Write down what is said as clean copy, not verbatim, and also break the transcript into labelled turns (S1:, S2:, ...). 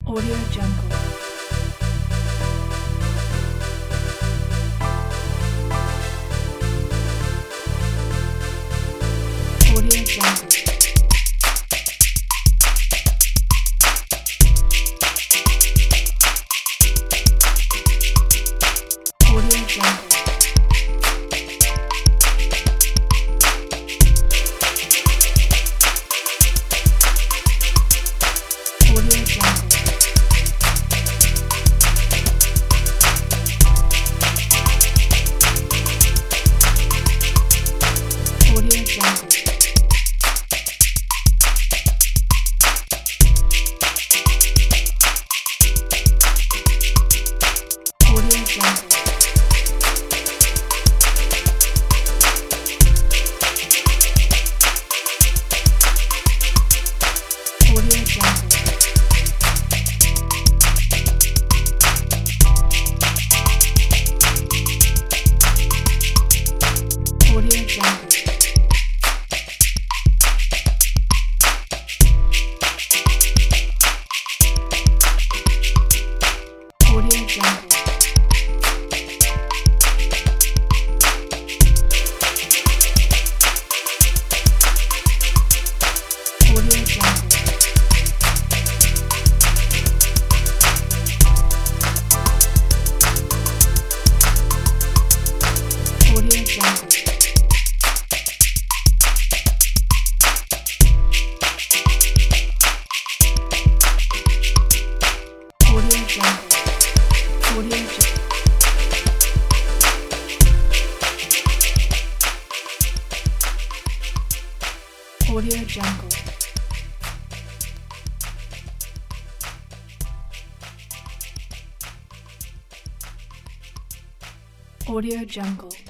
S1: Audio Jungle. Audio Jungle. Audio Jungle. Audio Jungle. Audio Jungle. Audio Jungle. Audio Jungle. Audio Jungle. Audio Jungle. Audio Jungle. Audio Jungle. Audio Jungle. Audio Jungle. Audio Jungle. Audio Jungle.